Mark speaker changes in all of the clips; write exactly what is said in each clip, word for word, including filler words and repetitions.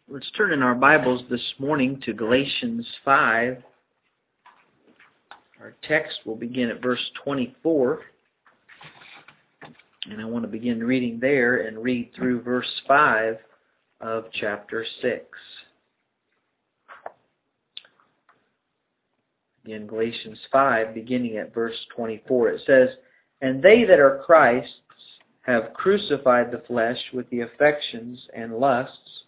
Speaker 1: Let's turn in our Bibles this morning to Galatians five. Our text will begin at verse twenty-four. And I want to begin reading there and read through verse five of chapter six. Again, Galatians five, beginning at verse twenty-four. It says, "And they that are Christ's have crucified the flesh with the affections and lusts.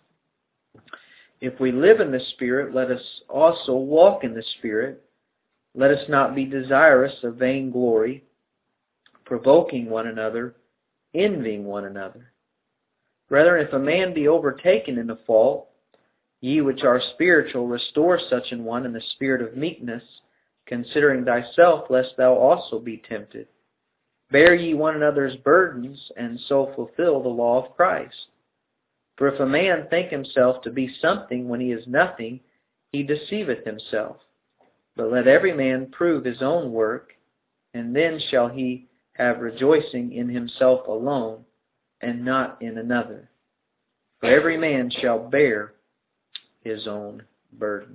Speaker 1: If we live in the Spirit, let us also walk in the Spirit. Let us not be desirous of vainglory, provoking one another, envying one another. Brethren, if a man be overtaken in a fault, ye which are spiritual, restore such an one in the spirit of meekness, considering thyself, lest thou also be tempted. Bear ye one another's burdens, and so fulfill the law of Christ. For if a man think himself to be something when he is nothing, he deceiveth himself. But let every man prove his own work, and then shall he have rejoicing in himself alone, and not in another. For every man shall bear his own burden."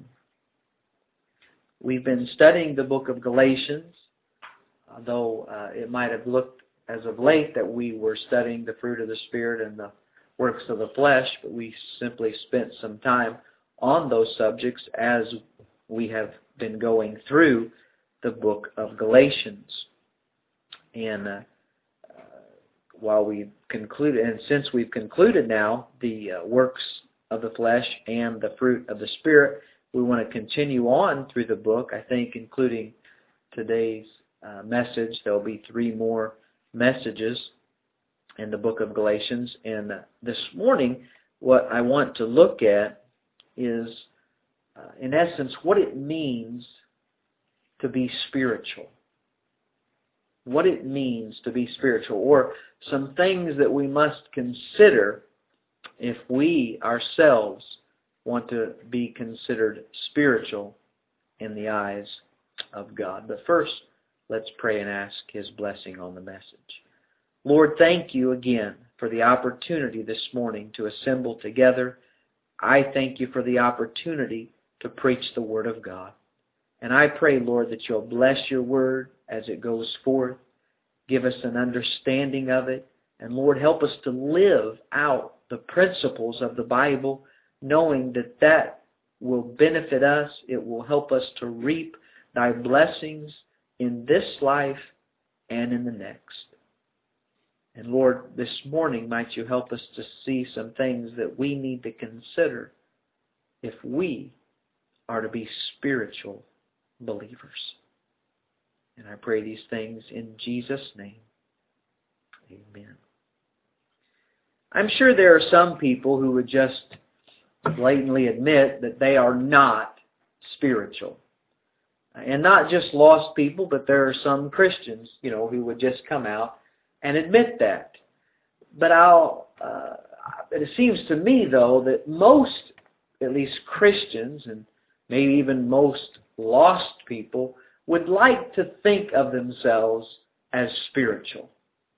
Speaker 1: We've been studying the book of Galatians, though uh, it might have looked as of late that we were studying the fruit of the Spirit and the works of the flesh, but we simply spent some time on those subjects as we have been going through the book of Galatians. And uh, uh, while we've concluded, and since we've concluded now the uh, works of the flesh and the fruit of the Spirit, we want to continue on through the book. I think including today's uh, message, there'll be three more messages in the book of Galatians. And uh, this morning, what I want to look at is, uh, in essence, what it means to be spiritual. What it means to be spiritual, or some things that we must consider if we ourselves want to be considered spiritual in the eyes of God. But first, let's pray and ask His blessing on the message. Lord, thank you again for the opportunity this morning to assemble together. I thank you for the opportunity to preach the Word of God. And I pray, Lord, that you'll bless your Word as it goes forth. Give us an understanding of it. And Lord, help us to live out the principles of the Bible, knowing that that will benefit us. It will help us to reap thy blessings in this life and in the next. And Lord, this morning might you help us to see some things that we need to consider if we are to be spiritual believers. And I pray these things in Jesus' name. Amen. I'm sure there are some people who would just blatantly admit that they are not spiritual. And not just lost people, but there are some Christians, you know, who would just come out and admit that. But I'll, uh, it seems to me, though, that most, at least Christians, and maybe even most lost people, would like to think of themselves as spiritual.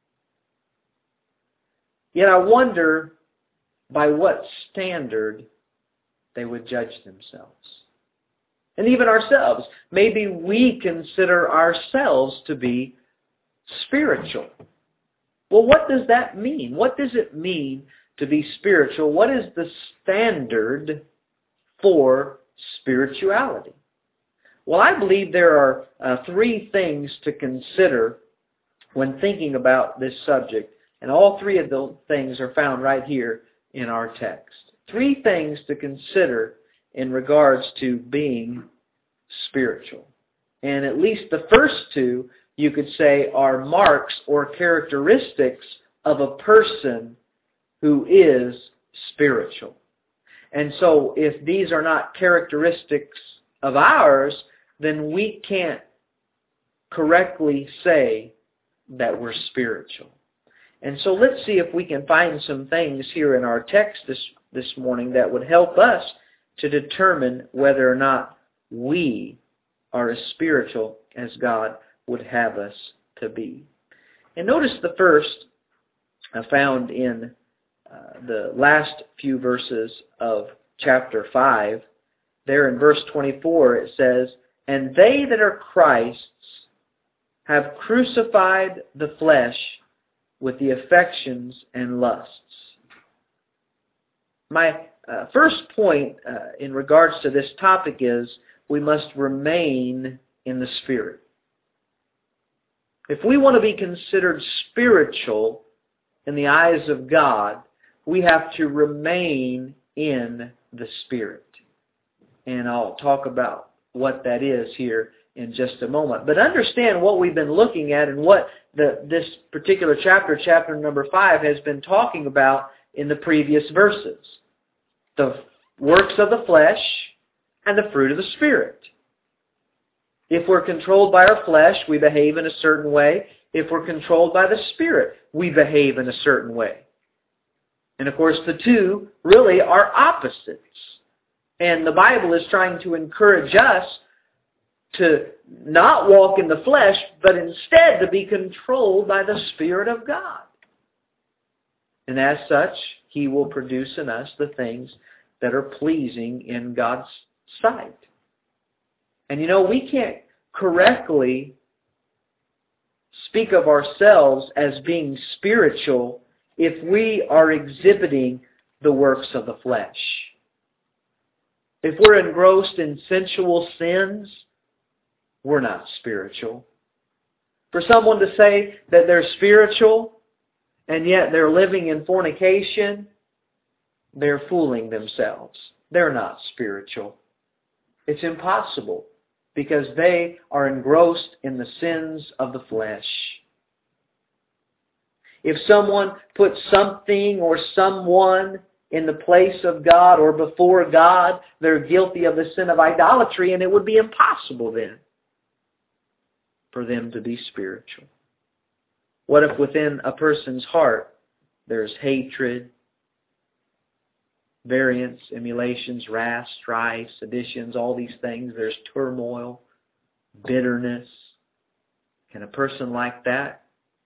Speaker 1: Yet I wonder by what standard they would judge themselves. And even ourselves. Maybe we consider ourselves to be spiritual. Well, what does that mean? What does it mean to be spiritual? What is the standard for spirituality? Well, I believe there are uh, three things to consider when thinking about this subject. And all three of those things are found right here in our text. Three things to consider in regards to being spiritual. And at least the first two, you could say, are marks or characteristics of a person who is spiritual. And so if these are not characteristics of ours, then we can't correctly say that we're spiritual. And so let's see if we can find some things here in our text this, this morning that would help us to determine whether or not we are as spiritual as God would have us to be. And notice the first uh, found in uh, the last few verses of chapter five, there in verse twenty-four it says, "And they that are Christ's have crucified the flesh with the affections and lusts." My uh, first point uh, in regards to this topic is we must remain in the Spirit. If we want to be considered spiritual in the eyes of God, we have to remain in the Spirit. And I'll talk about what that is here in just a moment. But understand what we've been looking at and what the, this particular chapter, chapter number five, has been talking about in the previous verses. The works of the flesh and the fruit of the Spirit. If we're controlled by our flesh, we behave in a certain way. If we're controlled by the Spirit, we behave in a certain way. And of course, the two really are opposites. And the Bible is trying to encourage us to not walk in the flesh, but instead to be controlled by the Spirit of God. And as such, He will produce in us the things that are pleasing in God's sight. And you know, we can't correctly speak of ourselves as being spiritual if we are exhibiting the works of the flesh. If we're engrossed in sensual sins, we're not spiritual. For someone to say that they're spiritual and yet they're living in fornication, they're fooling themselves. They're not spiritual. It's impossible because they are engrossed in the sins of the flesh. If someone puts something or someone in the place of God or before God, they're guilty of the sin of idolatry, and it would be impossible then for them to be spiritual. What if within a person's heart there's hatred, variance, emulations, wrath, strife, seditions, all these things? There's turmoil, bitterness. Can a person like that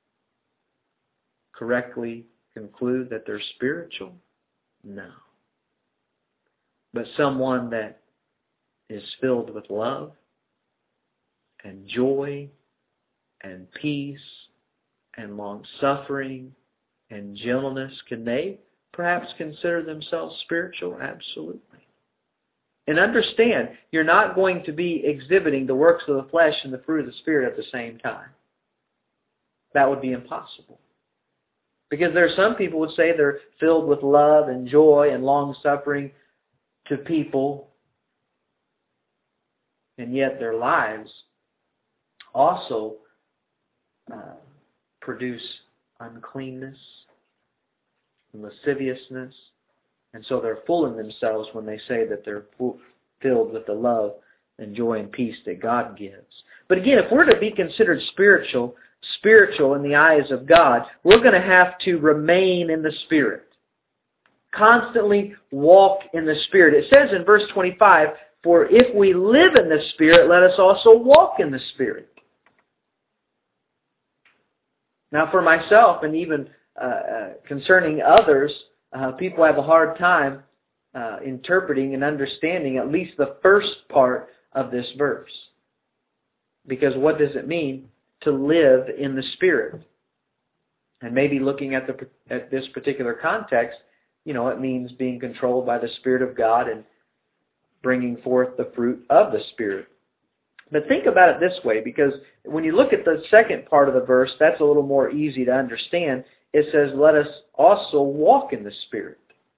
Speaker 1: correctly conclude that they're spiritual? No. But someone that is filled with love and joy and peace and long-suffering and gentleness, can they perhaps consider themselves spiritual? Absolutely. And understand, you're not going to be exhibiting the works of the flesh and the fruit of the Spirit at the same time. That would be impossible. Because there are some people who would say they're filled with love and joy and long-suffering to people, and yet their lives also uh, produce uncleanness, lasciviousness, and so they're fooling themselves when they say that they're filled with the love and joy and peace that God gives. But again, if we're to be considered spiritual, spiritual in the eyes of God, we're going to have to remain in the Spirit. Constantly walk in the Spirit. It says in verse twenty-five, "For if we live in the Spirit, let us also walk in the Spirit." Now for myself, and even uh, uh, concerning others, uh, people have a hard time uh, interpreting and understanding at least the first part of this verse. Because what does it mean to live in the Spirit? And maybe looking at the at this particular context, you know, it means being controlled by the Spirit of God and bringing forth the fruit of the Spirit. But think about it this way, because when you look at the second part of the verse, that's a little more easy to understand. It says, "Let us also walk in the Spirit."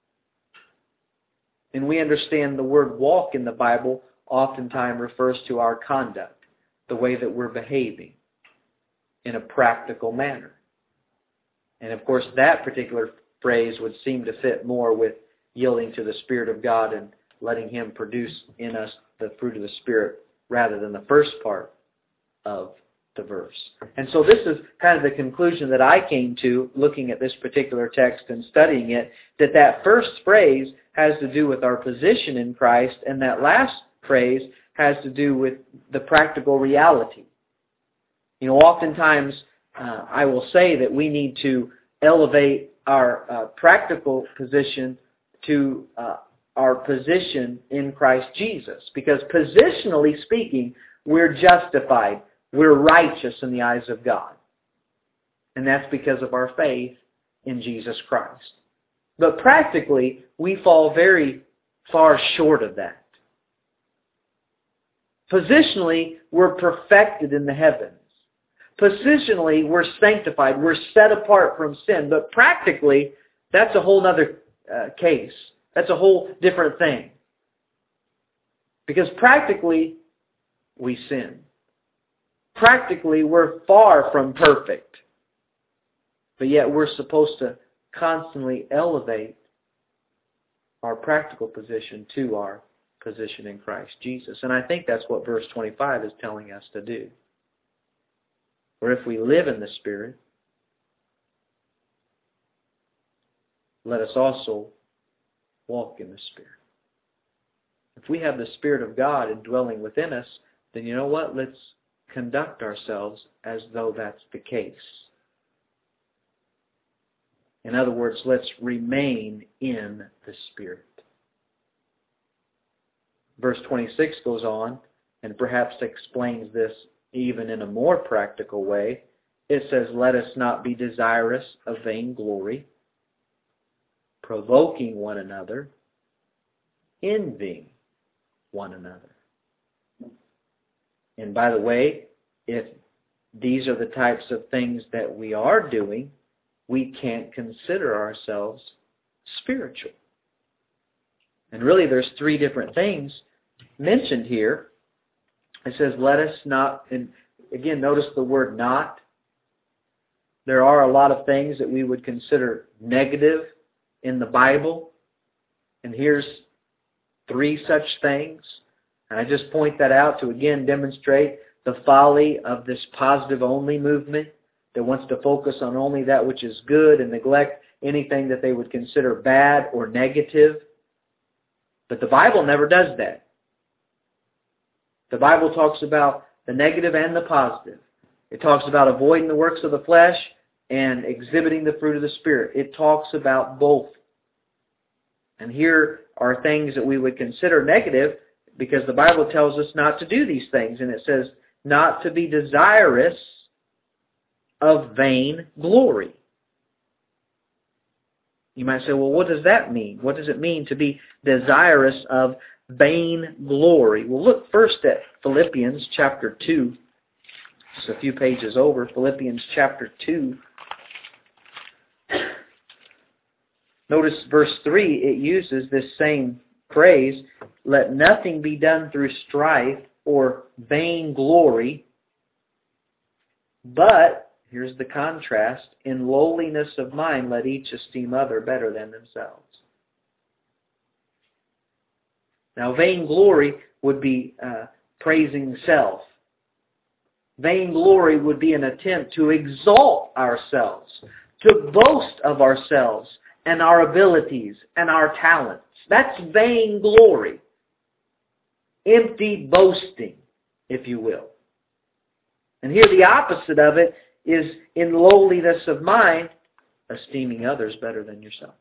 Speaker 1: And we understand the word walk in the Bible oftentimes refers to our conduct, the way that we're behaving in a practical manner. And of course, that particular phrase would seem to fit more with yielding to the Spirit of God and letting Him produce in us the fruit of the Spirit rather than the first part of the verse. And so this is kind of the conclusion that I came to looking at this particular text and studying it, that that first phrase has to do with our position in Christ, and that last phrase has to do with the practical reality. You know, oftentimes uh, I will say that we need to elevate our uh, practical position to uh, our position in Christ Jesus. Because positionally speaking, we're justified. We're righteous in the eyes of God. And that's because of our faith in Jesus Christ. But practically, we fall very far short of that. Positionally, we're perfected in the heavens. Positionally, we're sanctified. We're set apart from sin. But practically, that's a whole other uh, case. That's a whole different thing. Because practically, we sin. Practically, we're far from perfect. But yet we're supposed to constantly elevate our practical position to our position in Christ Jesus. And I think that's what verse twenty-five is telling us to do. For if we live in the Spirit, let us also walk in the Spirit. If we have the Spirit of God indwelling within us, then you know what? Let's conduct ourselves as though that's the case. In other words, let's remain in the Spirit. Verse twenty-six goes on and perhaps explains this even in a more practical way. It says, let us not be desirous of vainglory, provoking one another, envying one another. And by the way, if these are the types of things that we are doing, we can't consider ourselves spiritual. And really there's three different things mentioned here. It says, let us not, and again, notice the word not. There are a lot of things that we would consider negative in the Bible. And here's three such things. And I just point that out to again demonstrate the folly of this positive-only movement that wants to focus on only that which is good and neglect anything that they would consider bad or negative. But the Bible never does that. The Bible talks about the negative and the positive. It talks about avoiding the works of the flesh and exhibiting the fruit of the Spirit. It talks about both. And here are things that we would consider negative because the Bible tells us not to do these things. And it says not to be desirous of vain glory. You might say, well, what does that mean? What does it mean to be desirous of vain glory? Well, look first at Philippians chapter two. Just a few pages over. Philippians chapter two. Notice verse three, it uses this same phrase, let nothing be done through strife or vain glory, but, here's the contrast, in lowliness of mind let each esteem other better than themselves. Now, vainglory would be uh, praising self. Vainglory would be an attempt to exalt ourselves, to boast of ourselves and our abilities and our talents. That's vainglory. Empty boasting, if you will. And here the opposite of it is in lowliness of mind, esteeming others better than yourself.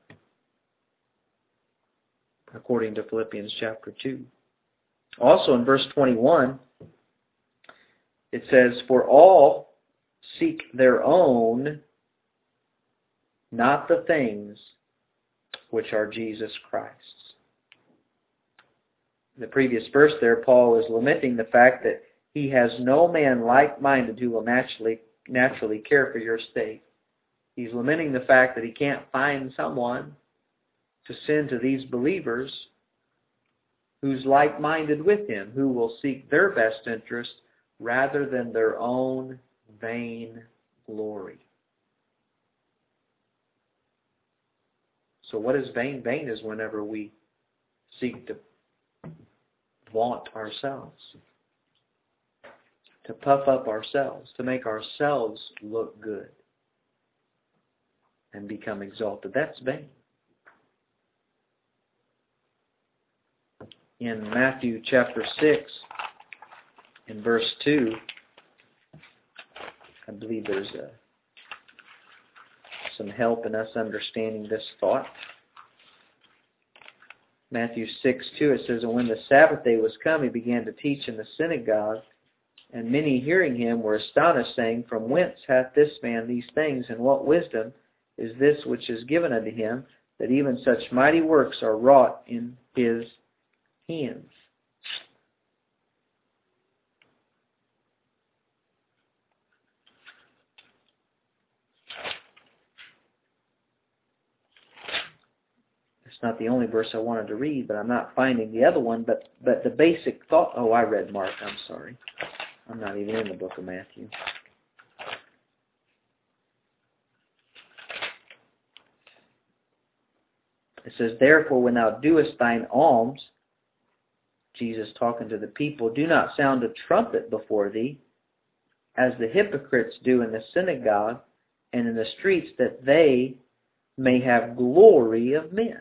Speaker 1: According to Philippians chapter two. Also in verse twenty-one, it says, for all seek their own, not the things which are Jesus Christ's. In the previous verse there, Paul is lamenting the fact that he has no man like-minded who will naturally naturally care for your state. He's lamenting the fact that he can't find someone to send to these believers who's like-minded with him, who will seek their best interest rather than their own vain glory. So what is vain? Vain is whenever we seek to vaunt ourselves, to puff up ourselves, to make ourselves look good and become exalted. That's vain. In Matthew chapter six, in verse two, I believe there's a, some help in us understanding this thought. Matthew six two, it says, "And when the Sabbath day was come, he began to teach in the synagogue. And many hearing him were astonished, saying, From whence hath this man these things? And what wisdom is this which is given unto him, that even such mighty works are wrought in his hands?" It's not the only verse I wanted to read, but I'm not finding the other one. But, but the basic thought... Oh, I read Mark. I'm sorry. I'm not even in the book of Matthew. It says, "Therefore, when thou doest thine alms," Jesus talking to the people, "do not sound a trumpet before thee, as the hypocrites do in the synagogue and in the streets, that they may have glory of men."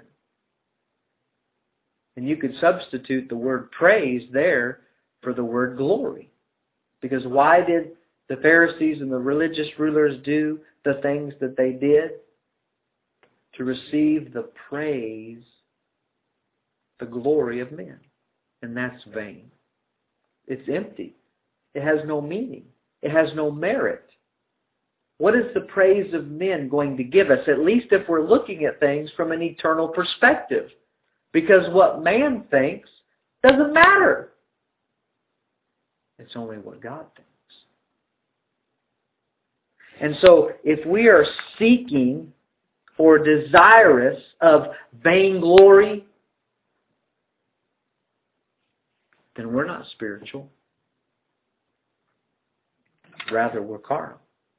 Speaker 1: And you could substitute the word praise there for the word glory. Because why did the Pharisees and the religious rulers do the things that they did? To receive the praise, the glory of men. And that's vain. It's empty. It has no meaning. It has no merit. What is the praise of men going to give us? At least if we're looking at things from an eternal perspective. Because what man thinks doesn't matter. It's only what God thinks. And so if we are seeking or desirous of vainglory, then we're not spiritual. Rather, we're carnal.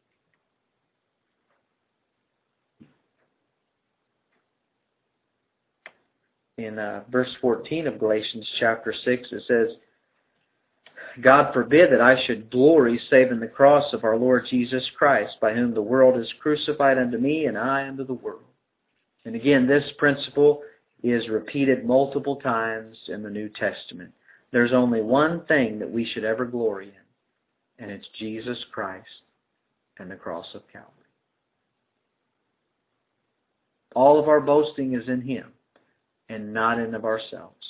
Speaker 1: In uh, verse fourteen of Galatians chapter six, it says, "God forbid that I should glory save in the cross of our Lord Jesus Christ, by whom the world is crucified unto me, and I unto the world." And again, this principle is repeated multiple times in the New Testament. There's only one thing that we should ever glory in, and it's Jesus Christ and the cross of Calvary. All of our boasting is in Him, and not in of ourselves.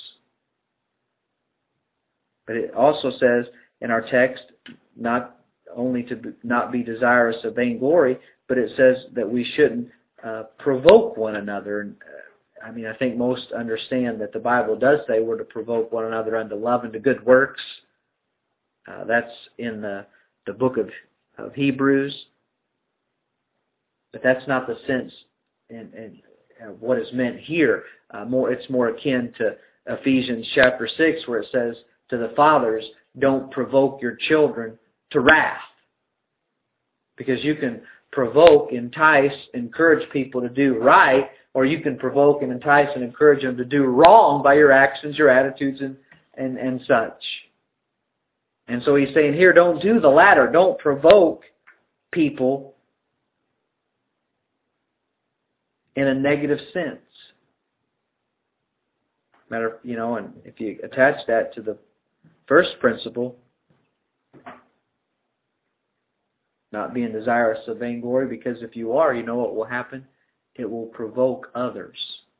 Speaker 1: But it also says in our text, not only to be, not be desirous of vainglory, but it says that we shouldn't uh, provoke one another. And, uh, I mean, I think most understand that the Bible does say we're to provoke one another unto love and to good works. Uh, that's in the, the book of, of Hebrews. But that's not the sense in, in uh, what is meant here. Uh, more, it's more akin to Ephesians chapter six, where it says to the fathers, don't provoke your children to wrath. Because you can provoke, entice, encourage people to do right, or you can provoke and entice and encourage them to do wrong by your actions, your attitudes, and, and, and such. And so he's saying here, don't do the latter. Don't provoke people in a negative sense. Matter, you know, and if you attach that to the first principle, not being desirous of vainglory, because if you are, you know what will happen? It will provoke others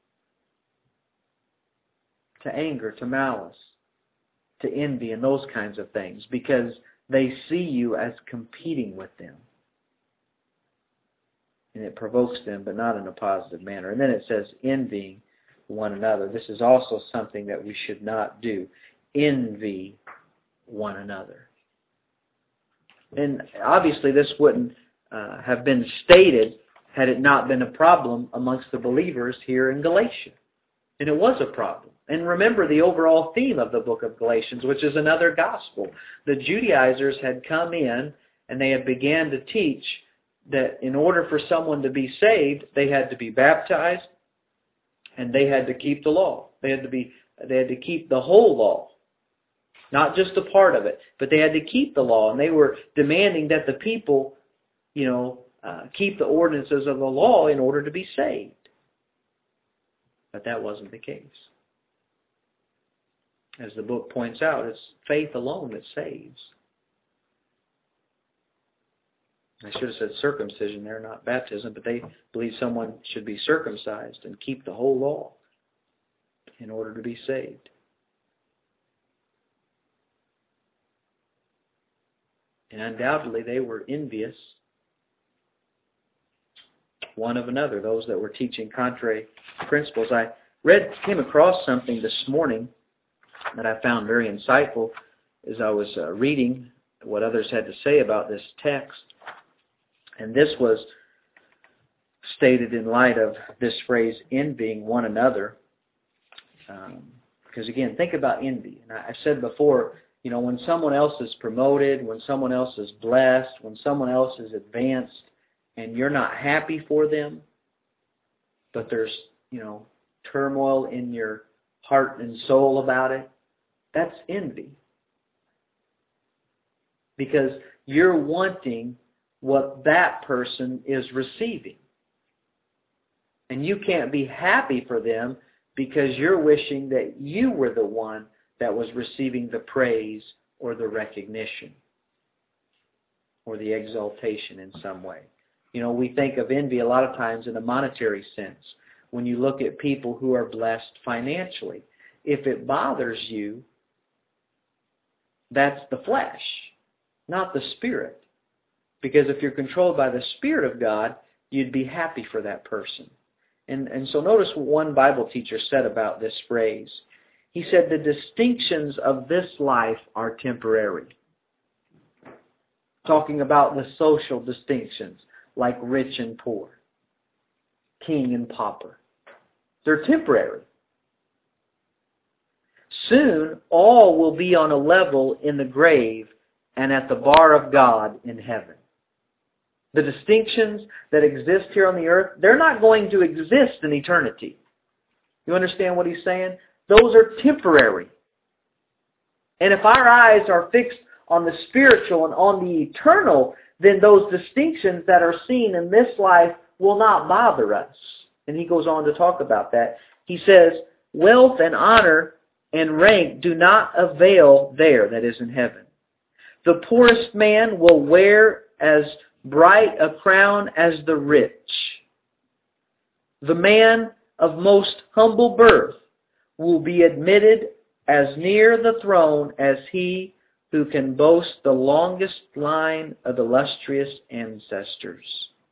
Speaker 1: to anger, to malice, to envy, and those kinds of things, because they see you as competing with them. And it provokes them, but not in a positive manner. And then it says, envying one another. This is also something that we should not do. Envy one another. And obviously this wouldn't uh, have been stated had it not been a problem amongst the believers here in Galatia. And it was a problem. And remember the overall theme of the book of Galatians, which is another gospel. The Judaizers had come in and they had began to teach that in order for someone to be saved, they had to be baptized and they had to keep the law. They had to be they had to keep the whole law. Not just a part of it, but they had to keep the law, and they were demanding that the people, you know, uh, keep the ordinances of the law in order to be saved. But that wasn't the case. As the book points out, it's faith alone that saves. I should have said circumcision there, not baptism, but they believe someone should be circumcised and keep the whole law. in order to be saved. And undoubtedly they were envious one of another, those that were teaching contrary principles. I read, came across something this morning that I found very insightful as I was uh, reading what others had to say about this text. And this was stated in light of this phrase, envying one another. Um, because again, think about envy. And I, I said before, you know, when someone else is promoted, when someone else is blessed, when someone else is advanced, and you're not happy for them, but there's, you know, turmoil in your heart and soul about it, that's envy. Because you're wanting what that person is receiving. And you can't be happy for them because you're wishing that you were the one that was receiving the praise or the recognition or the exaltation in some way. You know, we think of envy a lot of times in a monetary sense. When you look at people who are blessed financially, if it bothers you, that's the flesh, not the Spirit. Because if you're controlled by the Spirit of God, you'd be happy for that person. And, and so notice what one Bible teacher said about this phrase. He said, the distinctions of this life are temporary. Talking about the social distinctions, like rich and poor, king and pauper. They're temporary. Soon, all will be on a level in the grave and at the bar of God in heaven. The distinctions that exist here on the earth, they're not going to exist in eternity. You understand what he's saying? Those are temporary. And if our eyes are fixed on the spiritual and on the eternal, then those distinctions that are seen in this life will not bother us. And he goes on to talk about that. He says, wealth and honor and rank do not avail there, that is in heaven. The poorest man will wear as bright a crown as the rich. The man of most humble birth will be admitted as near the throne as he who can boast the longest line of illustrious ancestors.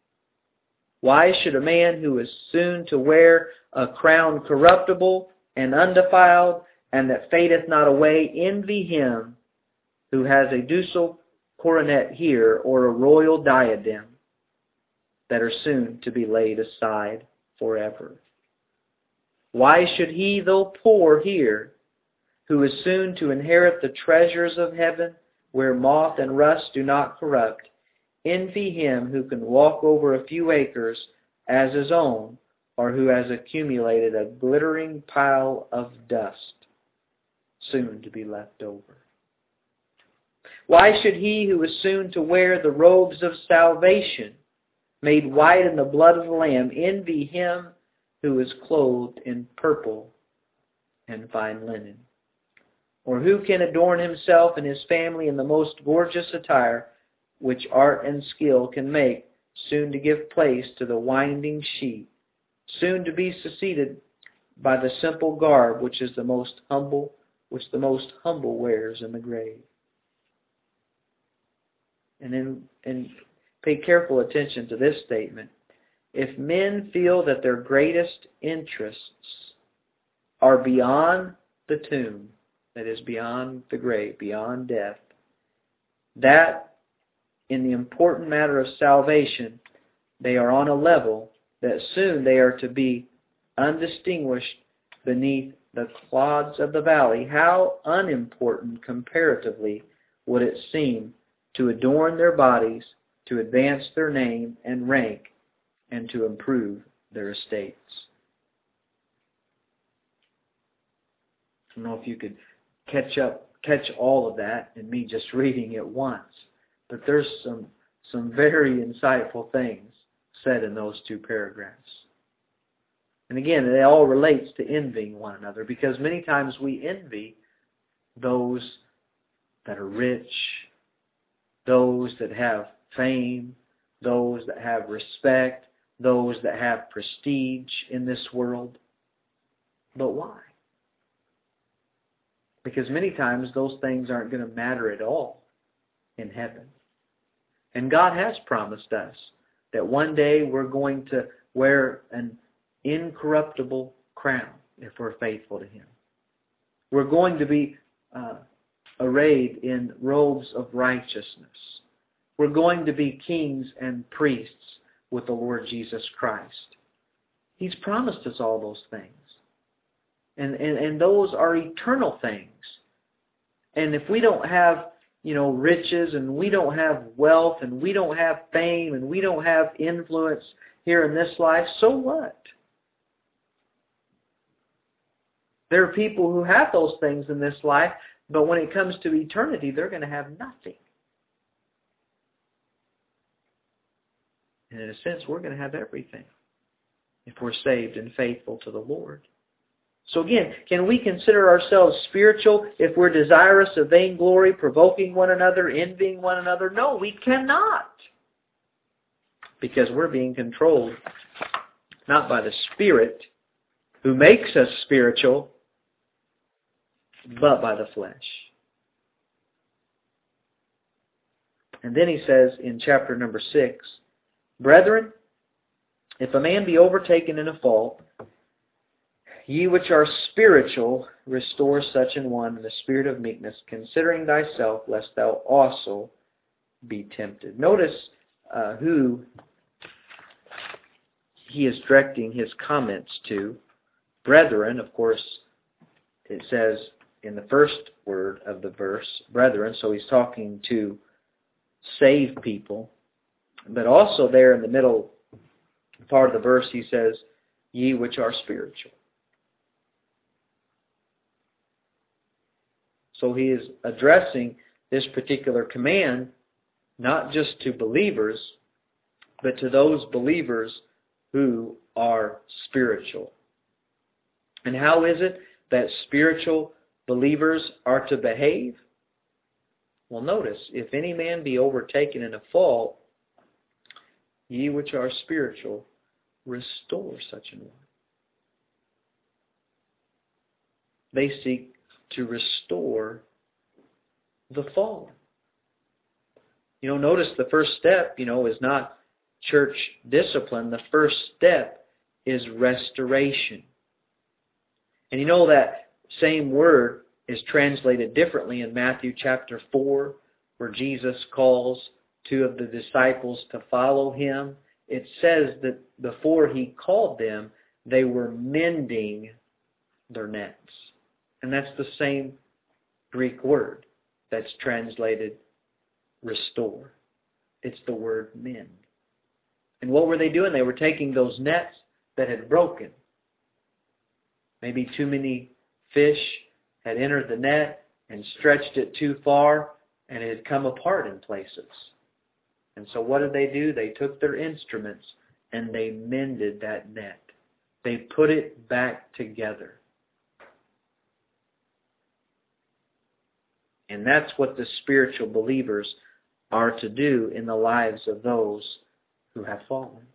Speaker 1: Why should a man who is soon to wear a crown corruptible and undefiled, and that fadeth not away, envy him who has a ducal coronet here, or a royal diadem, that are soon to be laid aside forever? Why should he, though poor here, who is soon to inherit the treasures of heaven, where moth and rust do not corrupt, envy him who can walk over a few acres as his own, or who has accumulated a glittering pile of dust, soon to be left over? Why should he who is soon to wear the robes of salvation, made white in the blood of the Lamb, envy him who is clothed in purple and fine linen? Or who can adorn himself and his family in the most gorgeous attire, which art and skill can make, soon to give place to the winding sheet, soon to be succeeded by the simple garb which is the most humble, which the most humble wears in the grave? And then, and pay careful attention to this statement. If men feel that their greatest interests are beyond the tomb, that is beyond the grave, beyond death, that in the important matter of salvation, they are on a level that soon they are to be undistinguished beneath the clods of the valley, how unimportant comparatively would it seem to adorn their bodies, to advance their name and rank, and to improve their estates. I don't know if you could catch up, catch all of that in me just reading it once, but there's some some very insightful things said in those two paragraphs. And again, it all relates to envying one another, because many times we envy those that are rich, those that have fame, those that have respect, those that have prestige in this world. But why? Because many times those things aren't going to matter at all in heaven. And God has promised us that one day we're going to wear an incorruptible crown if we're faithful to Him. We're going to be uh, arrayed in robes of righteousness. We're going to be kings and priests with the Lord Jesus Christ. He's promised us all those things. And, and, and those are eternal things. And if we don't have, you know, riches, and we don't have wealth, and we don't have fame, and we don't have influence here in this life, so what? There are people who have those things in this life, but when it comes to eternity, they're going to have nothing. And in a sense, we're going to have everything if we're saved and faithful to the Lord. So again, can we consider ourselves spiritual if we're desirous of vainglory, provoking one another, envying one another? No, we cannot. Because we're being controlled not by the Spirit who makes us spiritual, but by the flesh. And then he says in chapter number six, Brethren, if a man be overtaken in a fault, ye which are spiritual, restore such an one in the spirit of meekness, considering thyself, lest thou also be tempted. Notice uh, who he is directing his comments to. Brethren, of course, it says in the first word of the verse, brethren, so he's talking to saved people. But also there in the middle part of the verse he says, ye which are spiritual. So he is addressing this particular command not just to believers, but to those believers who are spiritual. And how is it that spiritual believers are to behave? Well, notice, if any man be overtaken in a fault, ye which are spiritual, restore such an one. They seek to restore the fallen. You know, notice the first step, you know, is not church discipline. The first step is restoration. And you know that same word is translated differently in Matthew chapter four, where Jesus calls two of the disciples to follow Him. It says that before He called them, they were mending their nets. And that's the same Greek word that's translated restore. It's the word mend. And what were they doing? They were taking those nets that had broken. Maybe too many fish had entered the net and stretched it too far, and it had come apart in places. And so what did they do? They took their instruments and they mended that net. They put it back together. And that's what the spiritual believers are to do in the lives of those who have fallen.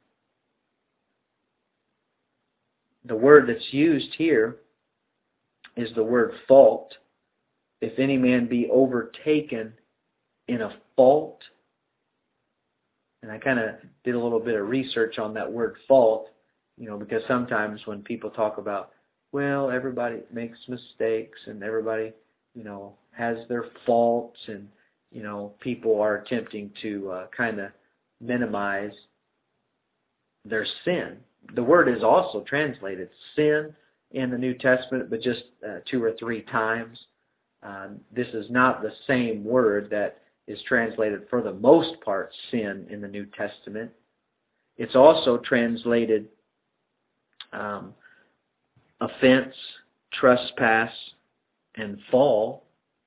Speaker 1: The word that's used here is the word fault. If any man be overtaken in a fault, and I kind of did a little bit of research on that word fault, you know, because sometimes when people talk about, well, everybody makes mistakes and everybody, you know, has their faults, and, you know, people are attempting to uh, kind of minimize their sin. The word is also translated sin in the New Testament, but just uh, two or three times. Uh, this is not the same word that is translated for the most part sin in the New Testament. It's also translated um, offense, trespass, and fall.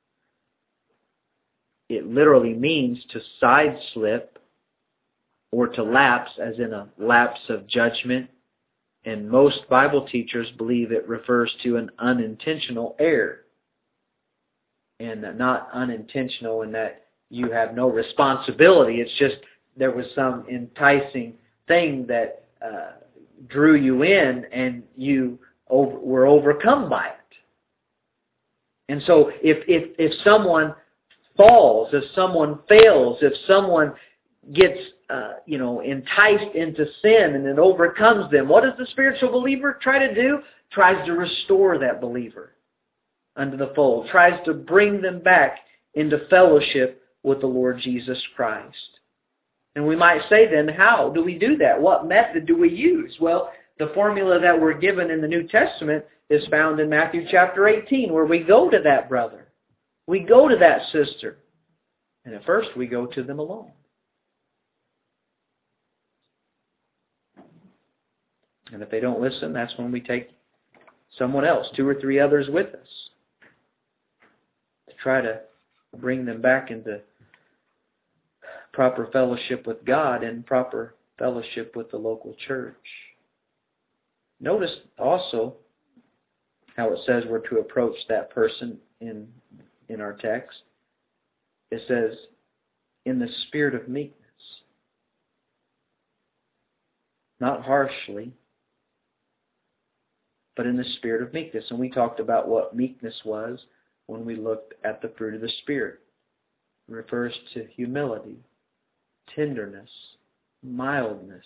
Speaker 1: It literally means to side slip or to lapse, as in a lapse of judgment. And most Bible teachers believe it refers to an unintentional error. And not unintentional in that you have no responsibility. It's just there was some enticing thing that uh, drew you in and you over, were overcome by it. And so if, if, if someone falls, if someone fails, if someone gets uh, you know, enticed into sin and it overcomes them, what does the spiritual believer try to do? Tries to restore that believer unto the fold, tries to bring them back into fellowship with the Lord Jesus Christ. And we might say then, how do we do that? What method do we use? Well, the formula that we're given in the New Testament is found in Matthew chapter eighteen, where we go to that brother. We go to that sister. And at first we go to them alone. And if they don't listen, that's when we take someone else, two or three others with us, to try to bring them back into proper fellowship with God and proper fellowship with the local church. Notice also how it says we're to approach that person in, in our text. It says, in the spirit of meekness. Not harshly, but in the spirit of meekness. And we talked about what meekness was when we looked at the fruit of the Spirit. It refers to humility, tenderness, mildness.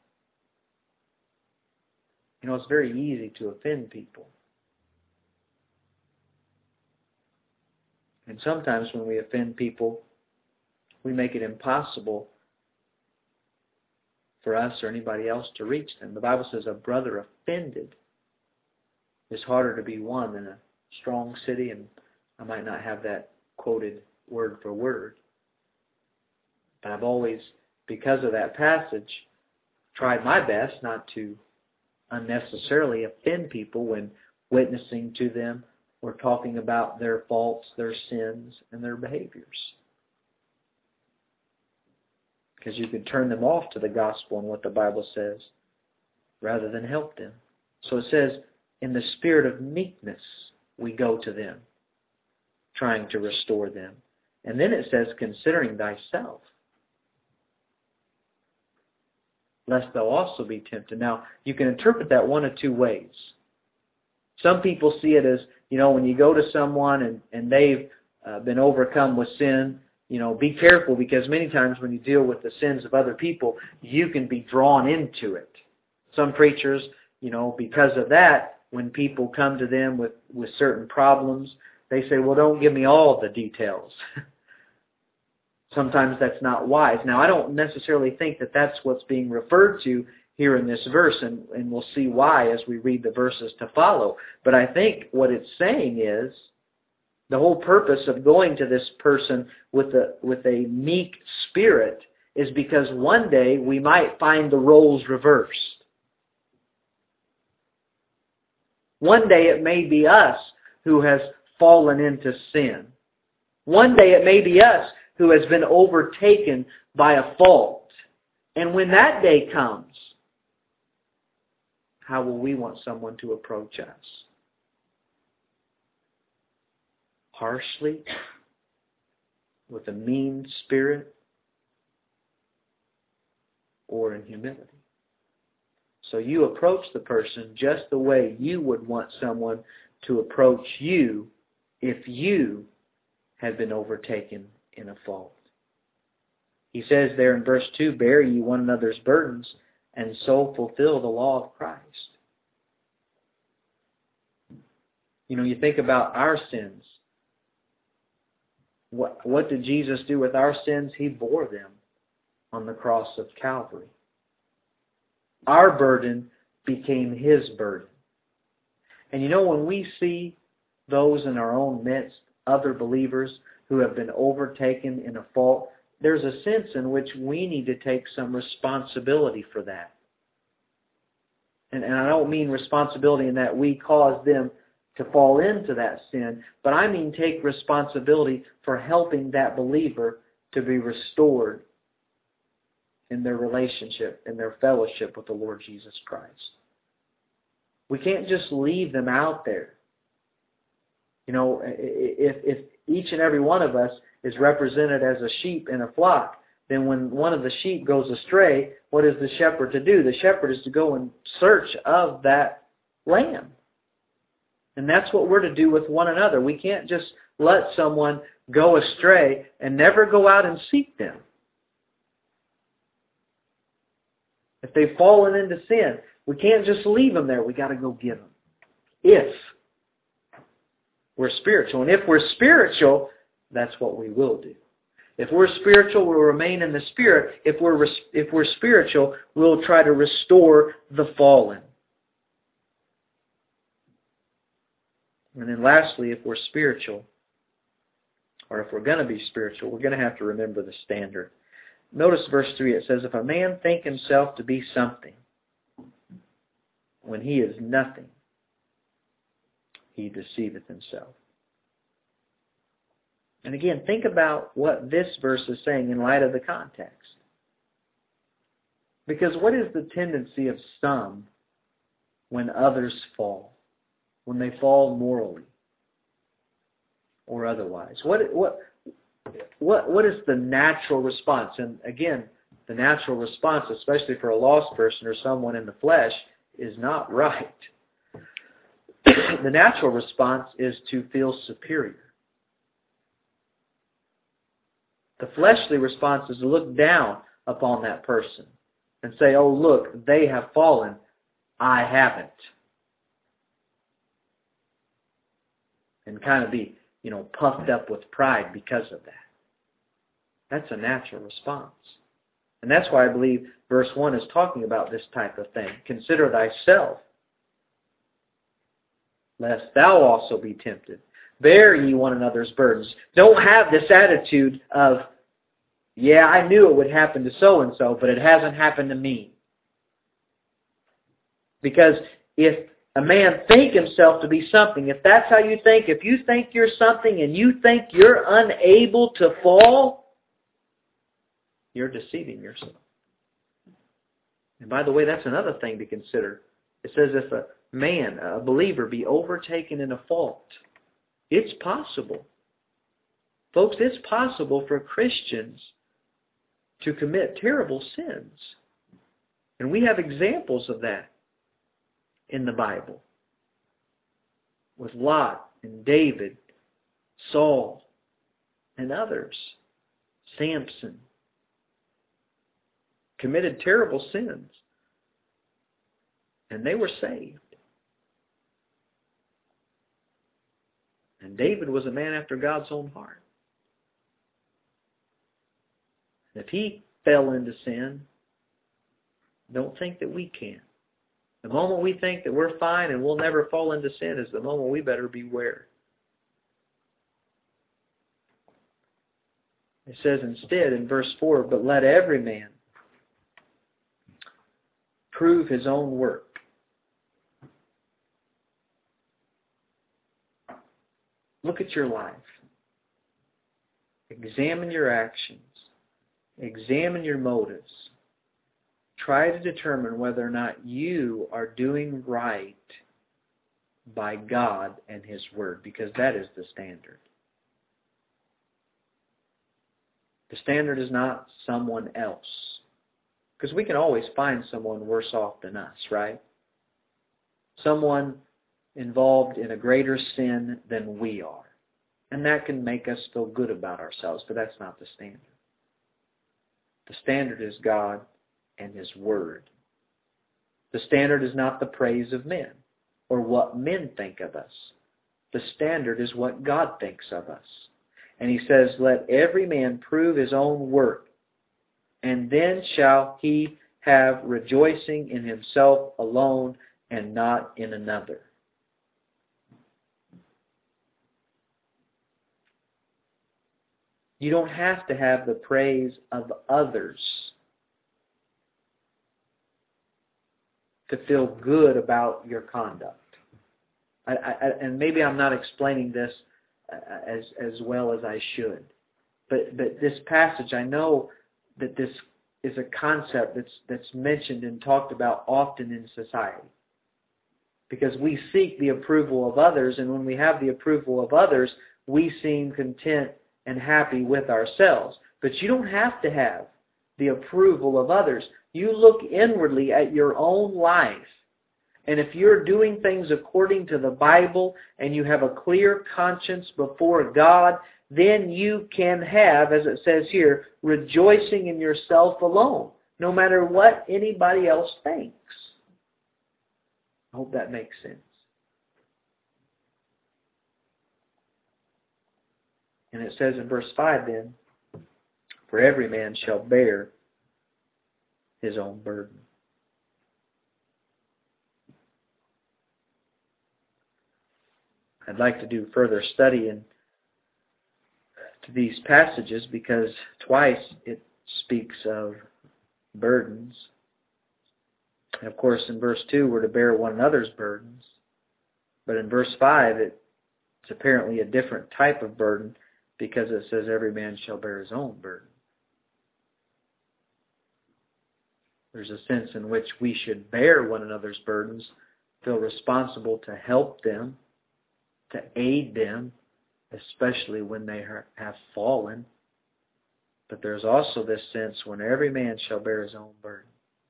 Speaker 1: You know, it's very easy to offend people. And sometimes when we offend people, we make it impossible for us or anybody else to reach them. The Bible says a brother offended is harder to be won than a strong city, and I might not have that quoted word for word. But I've always, because of that passage, tried my best not to unnecessarily offend people when witnessing to them or talking about their faults, their sins, and their behaviors. Because you could turn them off to the gospel and what the Bible says rather than help them. So it says, in the spirit of meekness, we go to them, trying to restore them. And then it says, considering thyself, lest thou also be tempted. Now, you can interpret that one of two ways. Some people see it as, you know, when you go to someone and, and they've uh, been overcome with sin, you know, be careful, because many times when you deal with the sins of other people, you can be drawn into it. Some preachers, you know, because of that, when people come to them with, with certain problems, they say, well, don't give me all the details. Sometimes that's not wise. Now, I don't necessarily think that that's what's being referred to here in this verse, and, and we'll see why as we read the verses to follow. But I think what it's saying is, the whole purpose of going to this person with a, with a meek spirit is because one day we might find the roles reversed. One day it may be us who has fallen into sin. One day it may be us who has been overtaken by a fault. And when that day comes, how will we want someone to approach us? Harshly? With a mean spirit? Or in humility? So you approach the person just the way you would want someone to approach you if you had been overtaken in a fault. He says there in verse two, bear ye one another's burdens, and so fulfill the law of Christ. You know, you think about our sins. What, what did Jesus do with our sins? He bore them on the cross of Calvary. Our burden became His burden. And you know, when we see those in our own midst, other believers who have been overtaken in a fault, there's a sense in which we need to take some responsibility for that. And, and I don't mean responsibility in that we caused them to fall into that sin, but I mean take responsibility for helping that believer to be restored in their relationship, in their fellowship with the Lord Jesus Christ. We can't just leave them out there. You know, if, if each and every one of us is represented as a sheep in a flock, then when one of the sheep goes astray, what is the shepherd to do? The shepherd is to go in search of that lamb. And that's what we're to do with one another. We can't just let someone go astray and never go out and seek them. If they've fallen into sin, we can't just leave them there. We got to go get them. If we're spiritual. And if we're spiritual, that's what we will do. If we're spiritual, we'll remain in the Spirit. If we're if we're spiritual, we'll try to restore the fallen. And then lastly, if we're spiritual, or if we're going to be spiritual, we're going to have to remember the standard. Notice verse three, it says, if a man think himself to be something, when he is nothing, he deceiveth himself. And again, think about what this verse is saying in light of the context. Because what is the tendency of some when others fall? When they fall morally or otherwise? What what what what is the natural response? And again, the natural response, especially for a lost person or someone in the flesh, is not right. The natural response is to feel superior. The fleshly response is to look down upon that person and say, oh, look, they have fallen, I haven't. And kind of be, you know, puffed up with pride because of that. That's a natural response. And that's why I believe verse one is talking about this type of thing. Consider thyself, lest thou also be tempted. Bear ye one another's burdens. Don't have this attitude of, yeah, I knew it would happen to so-and-so, but it hasn't happened to me. Because if a man think himself to be something, if that's how you think, if you think you're something and you think you're unable to fall, you're deceiving yourself. And by the way, that's another thing to consider. It says if a man, a believer, be overtaken in a fault, it's possible. Folks, it's possible for Christians to commit terrible sins. And we have examples of that in the Bible. With Lot and David, Saul, and others. Samson committed terrible sins. And they were saved. And David was a man after God's own heart. If he fell into sin, don't think that we can. The moment we think that we're fine and we'll never fall into sin is the moment we better beware. It says instead in verse four, but let every man prove his own work. Look at your life. Examine your actions. Examine your motives. Try to determine whether or not you are doing right by God and His Word, because that is the standard. The standard is not someone else. Because we can always find someone worse off than us, right? Someone involved in a greater sin than we are. And that can make us feel good about ourselves, but that's not the standard. The standard is God and His Word. The standard is not the praise of men or what men think of us. The standard is what God thinks of us. And He says, let every man prove his own work, and then shall he have rejoicing in himself alone and not in another. You don't have to have the praise of others to feel good about your conduct. I, I, and maybe I'm not explaining this as as well as I should. But but this passage, I know that this is a concept that's that's mentioned and talked about often in society. Because we seek the approval of others, and when we have the approval of others, we seem content and happy with ourselves. But you don't have to have the approval of others. You look inwardly at your own life And if you're doing things according to the Bible and you have a clear conscience before God, then you can have, as it says here, rejoicing in yourself alone, no matter what anybody else thinks. I hope that makes sense. And it says in verse five then, for every man shall bear his own burden. I'd like to do further study into these passages because twice it speaks of burdens. And of course in verse two we're to bear one another's burdens. But in verse five it, it's apparently a different type of burden because it says every man shall bear his own burden. There's a sense in which we should bear one another's burdens, feel responsible to help them, to aid them, especially when they have fallen. But there's also this sense when every man shall bear his own burden.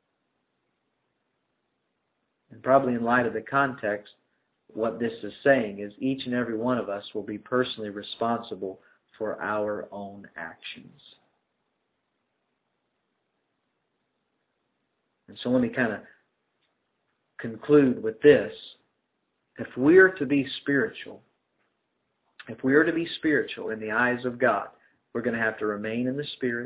Speaker 1: And probably in light of the context, what this is saying is each and every one of us will be personally responsible for our own actions. And so let me kind of conclude with this. If we are to be spiritual, if we are to be spiritual in the eyes of God, we're going to have to remain in the Spirit,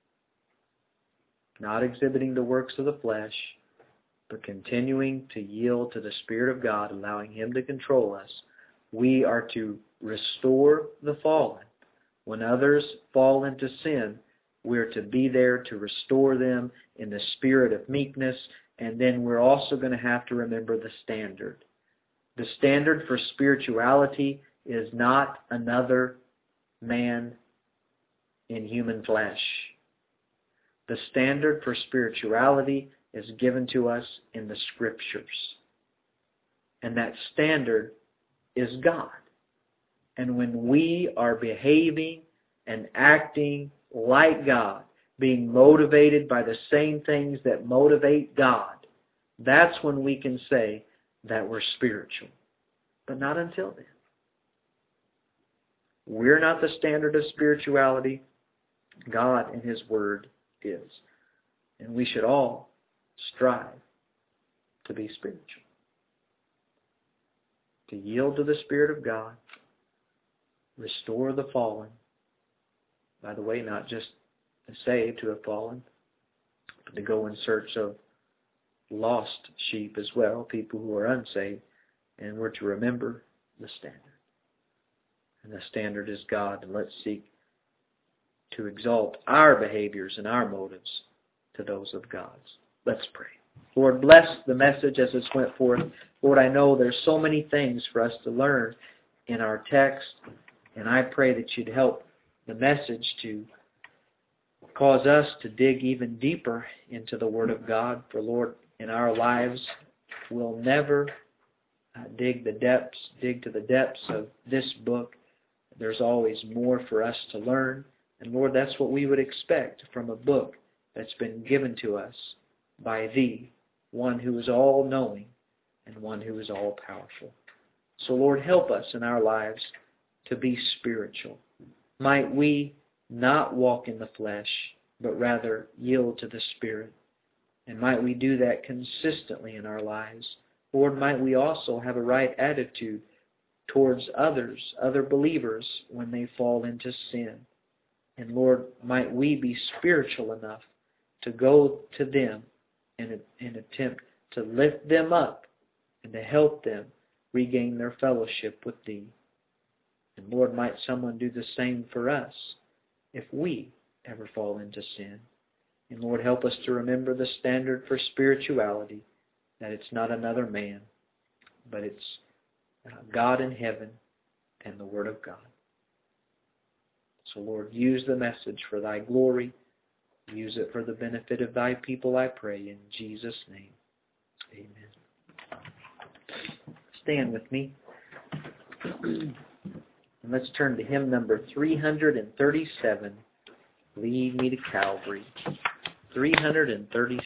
Speaker 1: not exhibiting the works of the flesh, but continuing to yield to the Spirit of God, allowing Him to control us. We are to restore the fallen. When others fall into sin, we're to be there to restore them in the spirit of meekness, and then we're also going to have to remember the standard. The standard for spirituality is not another man in human flesh. The standard for spirituality is given to us in the Scriptures. And that standard is God. And when we are behaving and acting like God, being motivated by the same things that motivate God, that's when we can say that we're spiritual. But not until then. We're not the standard of spirituality. God and His Word is. And we should all strive to be spiritual. To yield to the Spirit of God. Restore the fallen. By the way, not just the saved who have fallen, but to go in search of lost sheep as well, people who are unsaved. And we're to remember the standard. And the standard is God. And let's seek to exalt our behaviors and our motives to those of God's. Let's pray. Lord, bless the message as it went forth. Lord, I know there's so many things for us to learn in our text, and I pray that you'd help the message to cause us to dig even deeper into the Word of God. For Lord, in our lives, we'll never uh, dig the depths, dig to the depths of this book. There's always more for us to learn. And Lord, that's what we would expect from a book that's been given to us by Thee, one who is all-knowing and one who is all-powerful. So Lord, help us in our lives to be spiritual. Might we not walk in the flesh, but rather yield to the Spirit. And might we do that consistently in our lives. Lord, might we also have a right attitude towards others, other believers, when they fall into sin. And Lord, might we be spiritual enough to go to them and, and attempt to lift them up and to help them regain their fellowship with Thee. And Lord, might someone do the same for us if we ever fall into sin. And Lord, help us to remember the standard for spirituality, that it's not another man, but it's God in heaven and the Word of God. So Lord, use the message for Thy glory. Use it for the benefit of Thy people, I pray, in Jesus' name. Amen. Stand with me. And let's turn to hymn number three thirty-seven, Lead Me to Calvary. three thirty-seven.